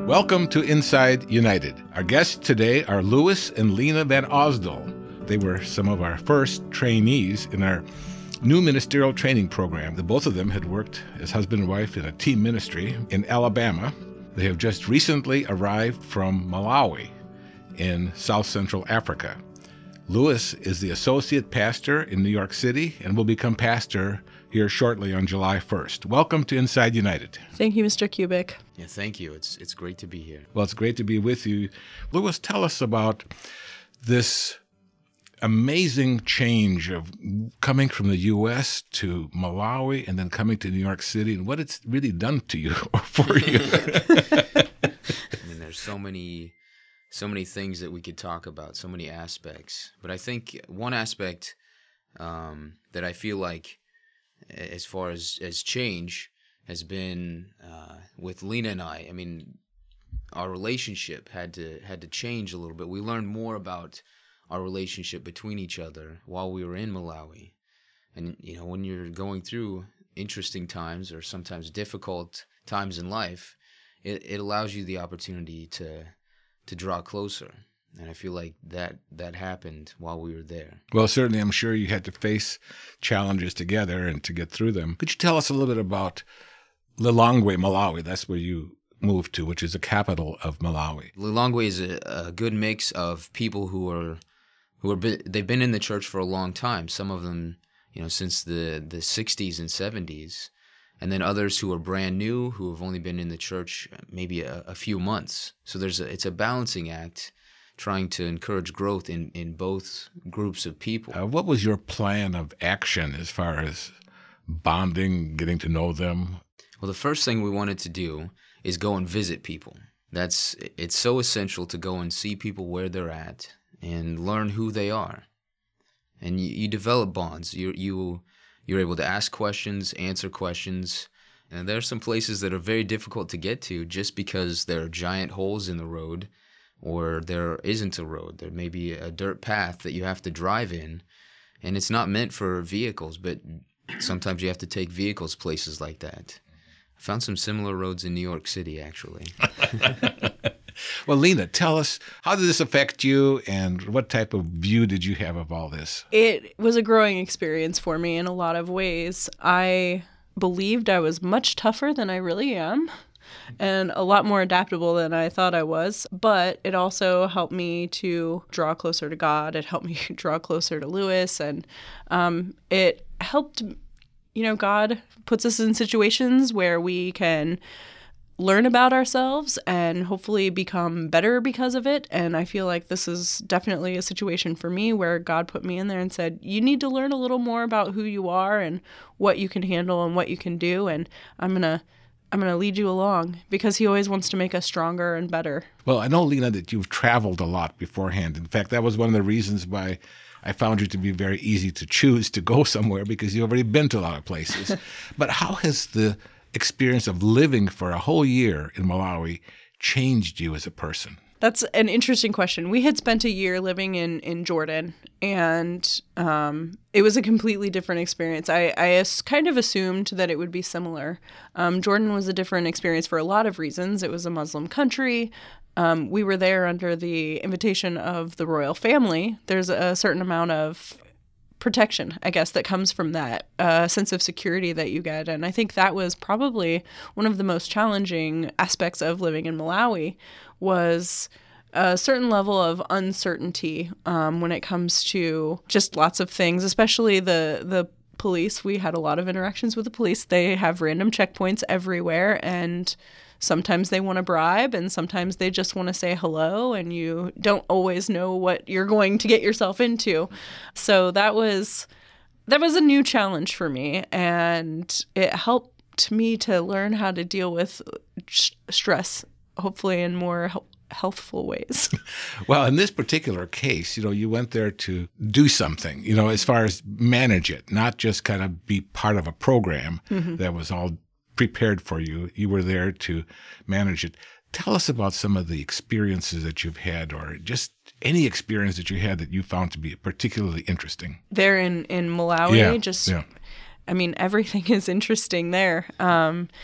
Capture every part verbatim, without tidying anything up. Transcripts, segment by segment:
Welcome to Inside United. Our guests today are Louis and Lena Van Osdol. They were some of our first trainees in our new ministerial training program. The both of them had worked as husband and wife in a team ministry in Alabama. They have just recently arrived from Malawi in South Central Africa. Louis is the associate pastor in New York City and will become pastor here shortly on July first. Welcome to Inside United. Thank you, Mister Kubik. Yeah, thank you. It's it's great to be here. Well, it's great to be with you. Louis, tell us about this amazing change of coming from the U S to Malawi and then coming to New York City and what it's really done to you or for you. I mean, there's so many, so many things that we could talk about, so many aspects. But I think one aspect um, that I feel like, as far as, as change, has been uh, with Lena and I. I mean, our relationship had to had to change a little bit. We learned more about our relationship between each other while we were in Malawi. And, you know, when you're going through interesting times or sometimes difficult times in life, it, it allows you the opportunity to to draw closer. And I feel like that that happened while we were there. Well, certainly I'm sure you had to face challenges together and to get through them. Could you tell us a little bit about Lilongwe, Malawi? That's where you moved to, which is the capital of Malawi. Lilongwe is a, a good mix of people who are who are they've been in the church for a long time. Some of them, you know, since the the sixties and seventies, and then others who are brand new, who have only been in the church maybe a, a few months. So there's a, it's a balancing act, trying to encourage growth in, in both groups of people. Uh, what was your plan of action as far as bonding, getting to know them? Well, the first thing we wanted to do is go and visit people. That's it's so essential to go and see people where they're at and learn who they are. And you, you develop bonds. You you you're able to ask questions, answer questions. And there are some places that are very difficult to get to just because there are giant holes in the road, or there isn't a road. There may be a dirt path that you have to drive in, and it's not meant for vehicles, but sometimes you have to take vehicles places like that. I found some similar roads in New York City, actually. Well, Lena, tell us, how did this affect you, and what type of view did you have of all this? It was a growing experience for me in a lot of ways. I believed I was much tougher than I really am, and a lot more adaptable than I thought I was. But it also helped me to draw closer to God. It helped me draw closer to Louis. And um, it helped, you know, God puts us in situations where we can learn about ourselves and hopefully become better because of it. And I feel like this is definitely a situation for me where God put me in there and said, you need to learn a little more about who you are and what you can handle and what you can do. And I'm going to I'm going to lead you along, because he always wants to make us stronger and better. Well, I know, Lena, that you've traveled a lot beforehand. In fact, that was one of the reasons why I found you to be very easy to choose to go somewhere, because you've already been to a lot of places. But how has the experience of living for a whole year in Malawi changed you as a person? That's an interesting question. We had spent a year living in, in Jordan, and um, it was a completely different experience. I, I as- kind of assumed that it would be similar. Um, Jordan was a different experience for a lot of reasons. It was a Muslim country. Um, we were there under the invitation of the royal family. There's a certain amount of protection, I guess, that comes from that uh, sense of security that you get. And I think that was probably one of the most challenging aspects of living in Malawi, was a certain level of uncertainty um, when it comes to just lots of things, especially the the police. We had a lot of interactions with the police. They have random checkpoints everywhere, and sometimes they want to bribe, and sometimes they just want to say hello, and you don't always know what you're going to get yourself into. So that was that was a new challenge for me, and it helped me to learn how to deal with sh- stress, hopefully in more help- healthful ways. Well, in this particular case, you know, you went there to do something, you know, as far as manage it, not just kind of be part of a program mm-hmm. that was all prepared for you. You were there to manage it. Tell us about some of the experiences that you've had, or just any experience that you had that you found to be particularly interesting. There in, in Malawi, yeah, just, yeah. I mean, everything is interesting there. Um,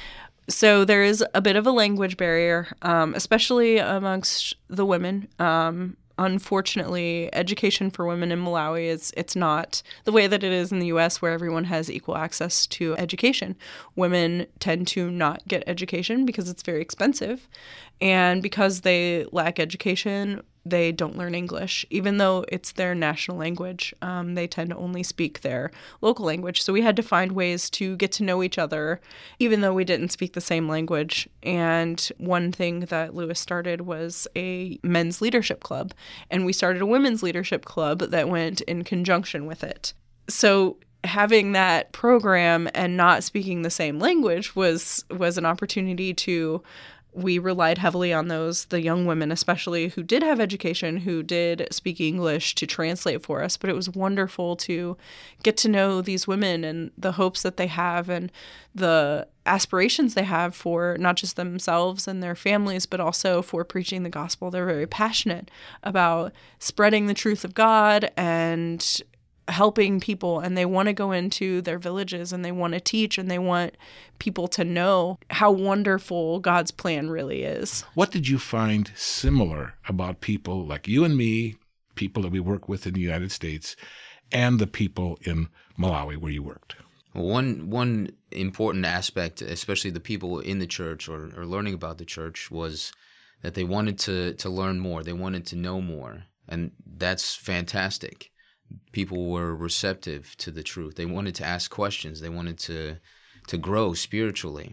So there is a bit of a language barrier, um, especially amongst the women. Um, unfortunately, education for women in Malawi is it's not the way that it is in the U S, where everyone has equal access to education. Women tend to not get education because it's very expensive, and because they lack education, they don't learn English, even though it's their national language. Um, they tend to only speak their local language. So we had to find ways to get to know each other, even though we didn't speak the same language. And one thing that Lewis started was a men's leadership club. And we started a women's leadership club that went in conjunction with it. So having that program and not speaking the same language was was an opportunity to we relied heavily on those, the young women especially, who did have education, who did speak English, to translate for us. But it was wonderful to get to know these women and the hopes that they have and the aspirations they have for not just themselves and their families, but also for preaching the gospel. They're very passionate about spreading the truth of God and helping people, and they want to go into their villages and they want to teach and they want people to know how wonderful God's plan really is. What did you find similar about people like you and me, people that we work with in the United States, and the people in Malawi where you worked? Well, one one important aspect, especially the people in the church or, or learning about the church, was that they wanted to, to learn more. They wanted to know more, and that's fantastic. People were receptive to the truth. They wanted to ask questions. They wanted to to grow spiritually.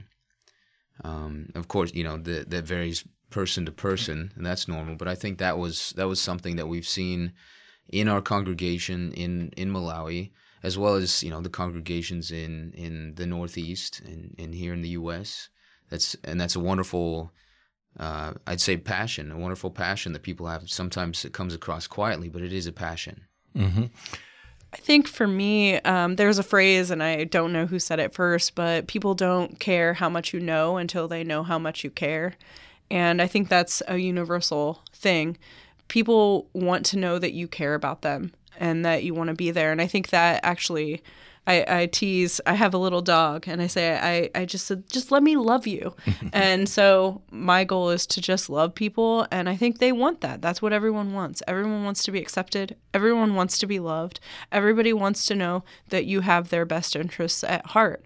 Um, of course, you know, the, that varies person to person, and that's normal. But I think that was that was something that we've seen in our congregation in, in Malawi, as well as, you know, the congregations in, in the Northeast and, and here in the U S. That's and that's a wonderful, uh, I'd say, passion, a wonderful passion that people have. Sometimes it comes across quietly, but it is a passion. Mm-hmm. I think for me, um, there's a phrase, and I don't know who said it first, but people don't care how much you know until they know how much you care. And I think that's a universal thing. People want to know that you care about them and that you want to be there. And I think that actually, I, I tease, I have a little dog, and I say, I, I just said, just let me love you. And so my goal is to just love people. And I think they want that. That's what everyone wants. Everyone wants to be accepted. Everyone wants to be loved. Everybody wants to know that you have their best interests at heart.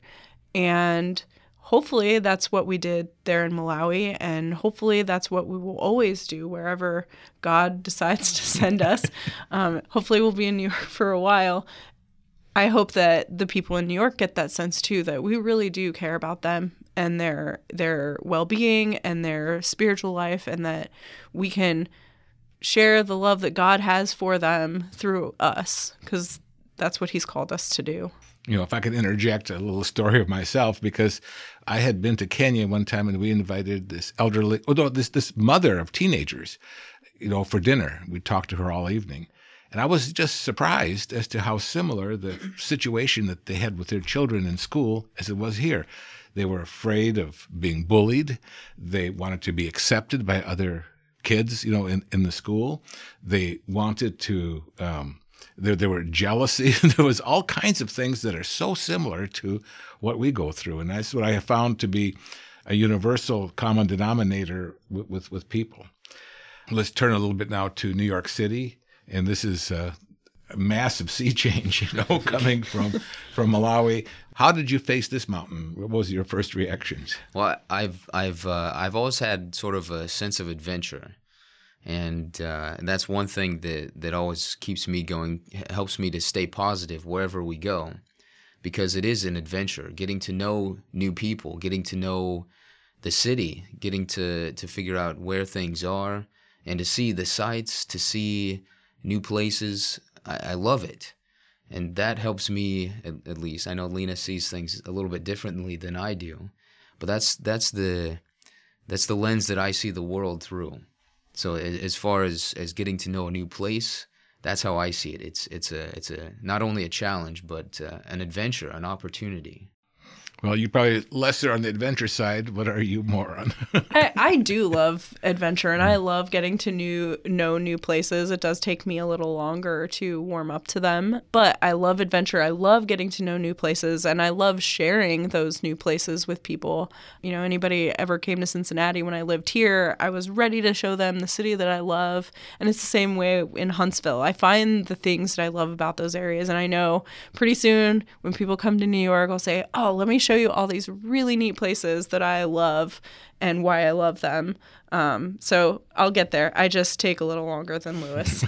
And hopefully that's what we did there in Malawi. And hopefully that's what we will always do wherever God decides to send us. Um, hopefully we'll be in New York for a while. I hope that the people in New York get that sense too, that we really do care about them and their their well-being and their spiritual life, and that we can share the love that God has for them through us, because that's what he's called us to do. You know, if I could interject a little story of myself, because I had been to Kenya one time and we invited this elderly, oh no, this this mother of teenagers, you know, for dinner. We talked to her all evening. And I was just surprised as to how similar the situation that they had with their children in school as it was here. They were afraid of being bullied. They wanted to be accepted by other kids, you know, in, in the school. They wanted to, um, there, there were jealousy. There was all kinds of things that are so similar to what we go through. And that's what I have found to be a universal common denominator with, with, with people. Let's turn a little bit now to New York City. And this is a massive sea change, you know, coming from from Malawi. How did you face this mountain? What was your first reactions? Well, I've I've uh, I've always had sort of a sense of adventure, and uh, that's one thing that that always keeps me going, helps me to stay positive wherever we go, because it is an adventure. Getting to know new people, getting to know the city, getting to to figure out where things are, and to see the sights, to see new places. I, I love it. And that helps me, at, at least. I know Lena sees things a little bit differently than I do, but that's that's the that's the lens that I see the world through. So as far as, as getting to know a new place, that's how I see it. It's it's a it's a not only a challenge, but uh, an adventure, an opportunity. Well, you're probably lesser on the adventure side. What are you more on? I, I do love adventure, and I love getting to new know new places. It does take me a little longer to warm up to them, but I love adventure. I love getting to know new places, and I love sharing those new places with people. You know, anybody ever came to Cincinnati when I lived here, I was ready to show them the city that I love, and it's the same way in Huntsville. I find the things that I love about those areas, and I know pretty soon when people come to New York, I'll say, oh, let me show you all these really neat places that I love and why I love them. Um, so I'll get there. I just take a little longer than Lewis.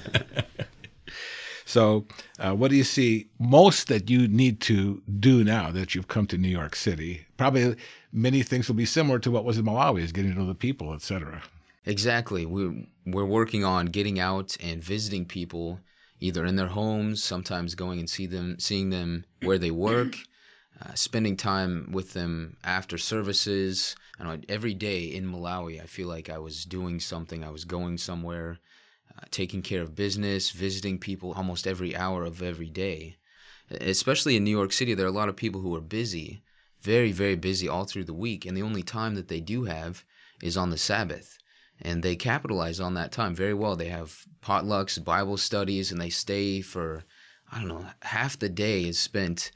So uh, what do you see most that you need to do now that you've come to New York City? Probably many things will be similar to what was in Malawi, is getting to know the people, et cetera. Exactly. We're, we're working on getting out and visiting people, either in their homes, sometimes going and see them, seeing them where they work, Uh, spending time with them after services. I know every day in Malawi, I feel like I was doing something. I was going somewhere, uh, taking care of business, visiting people almost every hour of every day. Especially in New York City, there are a lot of people who are busy, very, very busy all through the week. And the only time that they do have is on the Sabbath. And they capitalize on that time very well. They have potlucks, Bible studies, and they stay for, I don't know, half the day is spent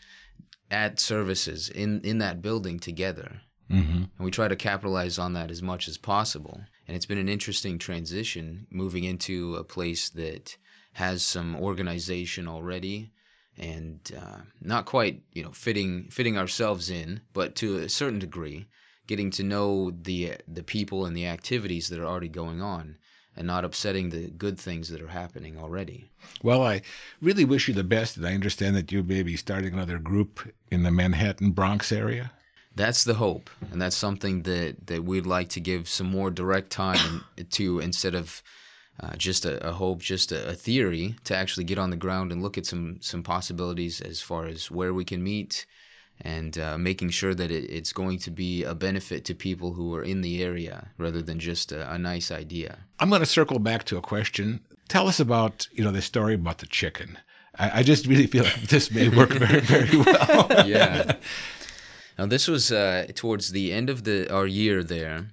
at services in, in that building together. Mm-hmm. And we try to capitalize on that as much as possible. And it's been an interesting transition moving into a place that has some organization already and uh, not quite, you know, fitting fitting ourselves in, but to a certain degree, getting to know the the people and the activities that are already going on, and not upsetting the good things that are happening already. Well, I really wish you the best, and I understand that you may be starting another group in the Manhattan, Bronx area. That's the hope, and that's something that, that we'd like to give some more direct time to, instead of uh, just a, a hope, just a, a theory, to actually get on the ground and look at some, some possibilities as far as where we can meet, and uh, making sure that it, it's going to be a benefit to people who are in the area rather than just a, a nice idea. I'm going to circle back to a question. Tell us about, you know, the story about the chicken. I, I just really feel like this may work very, very well. Yeah. Now, this was uh, towards the end of the our year there.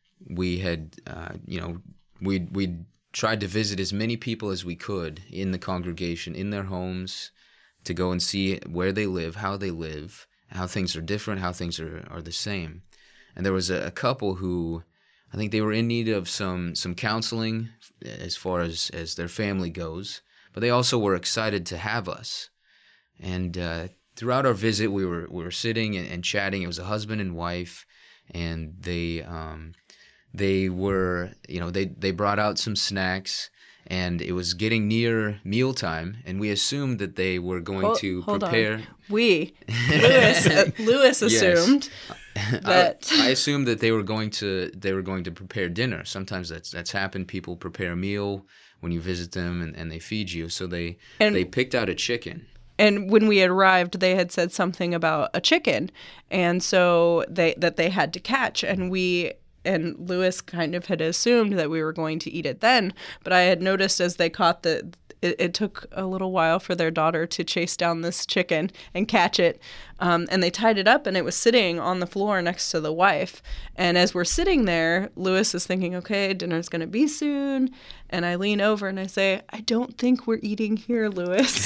We had, uh, you know, we we tried to visit as many people as we could in the congregation, in their homes, to go and see where they live, how they live, how things are different, how things are, are the same. And there was a, a couple who, I think they were in need of some, some counseling as far as, as their family goes, but they also were excited to have us. And uh, throughout our visit, we were we were sitting and, and chatting. It was a husband and wife, and they um, they were, you know, they, they brought out some snacks, and it was getting near mealtime, and we assumed that they were going hold, to hold prepare. On. We, Lewis, uh, Lewis assumed yes. that I, I assumed that they were going to they were going to prepare dinner. Sometimes that's that's happened. People prepare a meal when you visit them, and, and they feed you. So they and, they picked out a chicken. And when we had arrived, they had said something about a chicken, and so they that they had to catch, and we. And Lewis kind of had assumed that we were going to eat it then, but I had noticed as they caught the, it, it took a little while for their daughter to chase down this chicken and catch it, um, and they tied it up, and it was sitting on the floor next to the wife. And as we're sitting there, Lewis is thinking, okay, dinner's going to be soon, and I lean over and I say, I don't think we're eating here, Lewis.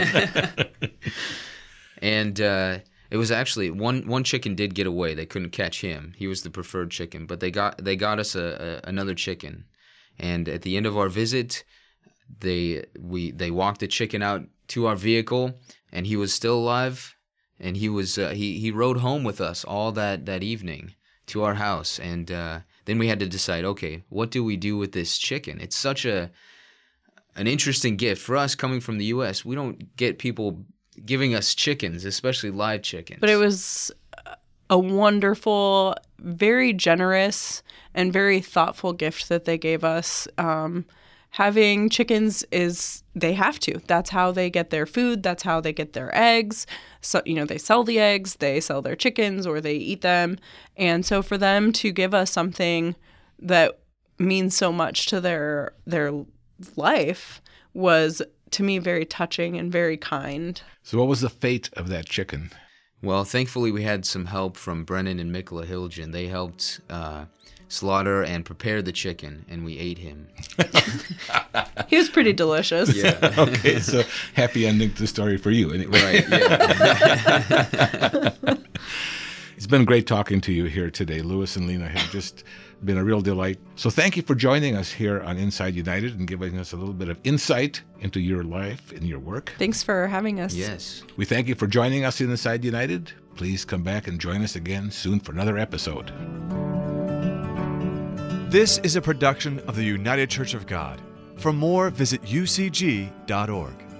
and uh It was actually one one chicken did get away. They couldn't catch him. He was the preferred chicken, but they got they got us a, a another chicken. And at the end of our visit, they we they walked the chicken out to our vehicle, and he was still alive. And he was uh, he he rode home with us all that, that evening to our house. And uh, then we had to decide, okay, what do we do with this chicken? It's such a an interesting gift for us coming from the U S. We don't get people giving us chickens, especially live chickens. But it was a wonderful, very generous, and very thoughtful gift that they gave us. Um, having chickens is, they have to. That's how they get their food. That's how they get their eggs. So, you know, they sell the eggs, they sell their chickens, or they eat them. And so for them to give us something that means so much to their their life was, to me, very touching and very kind. So what was the fate of that chicken? Well, thankfully we had some help from Brennan and Mikla Hilgen. They helped uh, slaughter and prepare the chicken, and we ate him. He was pretty delicious. Yeah. Okay, so happy ending to the story for you anyway. Right, yeah. It's been great talking to you here today. Louis and Lena have just been a real delight. So thank you for joining us here on Inside United and giving us a little bit of insight into your life and your work. Thanks for having us. Yes. We thank you for joining us Inside United. Please come back and join us again soon for another episode. This is a production of the United Church of God. For more, visit u c g dot org.